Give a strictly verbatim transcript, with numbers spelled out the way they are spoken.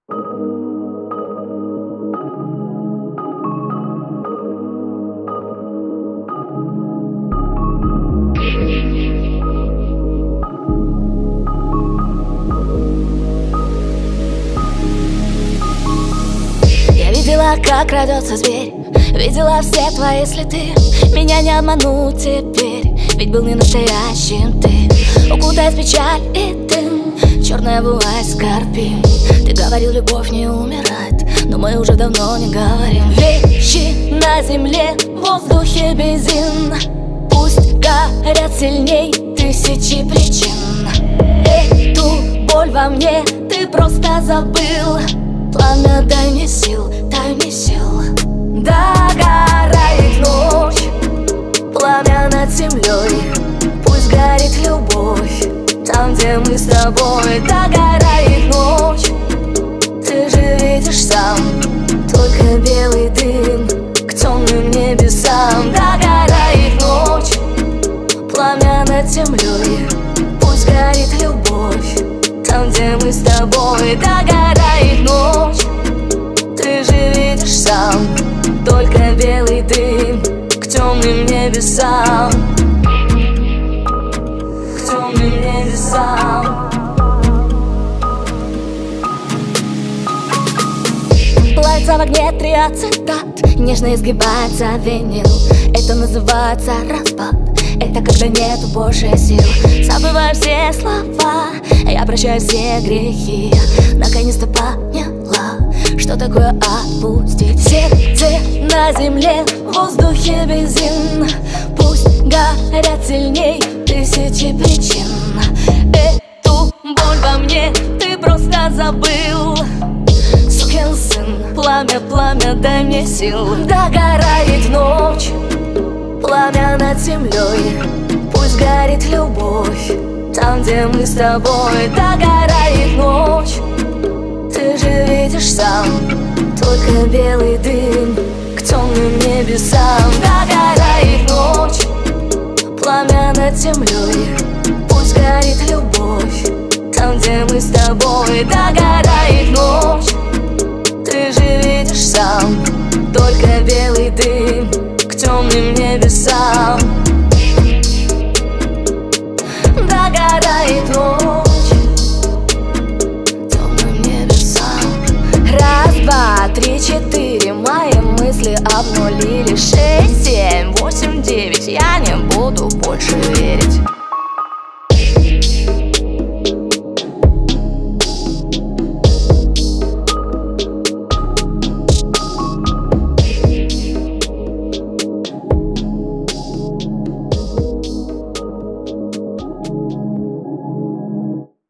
Я видела, как крадется зверь, видела все твои следы. Меня не обмануть теперь, ведь был не настоящим ты. Укутает печаль и дым, черная бывает скорбим. Ты говорил, любовь не умирает, но мы уже давно не говорим. Вещи на земле, в воздухе бензин. Пусть горят сильней тысячи причин. Эту боль во мне ты просто забыл. Пламя, дай мне сил, дай мне сил. Догорает ночь, пламя над землей. Пусть горит любовь там, где мы с тобой. Догорает ночь, ты же видишь сам, только белый дым к темным небесам. Догорает ночь, пламя над землей. Пусть горит любовь там, где мы с тобой. Догорает ночь, ты же видишь сам, только белый дым к темным небесам. К темным небесам. Плавится в огне три ацетат, нежно изгибается винил. Это называется распад, это когда нету больше сил. Забываю все слова, я прощаю все грехи. Наконец-то поняла, что такое отпустить. Сердце на земле, в воздухе бензин. Пусть горят сильней тысячи причин. Эту боль во мне ты просто забыл. Сукин сын, пламя, пламя, дай мне сил. Догорает ночь, пламя над землей. Пусть горит любовь там, где мы с тобой. Dогорает ночь, ты же видишь сам, только белый дым к темным небесам. Догорает ночь, пламя над землей. Пусть горит любовь там, где мы с тобой. Догорает ночь, ты же видишь сам, только белый дым к темным небесам. Догорает ночь темным небесам. Раз, два, три, четыре, мои мысли обнулили. Шесть, семь, восемь, девять, я не буду больше верить.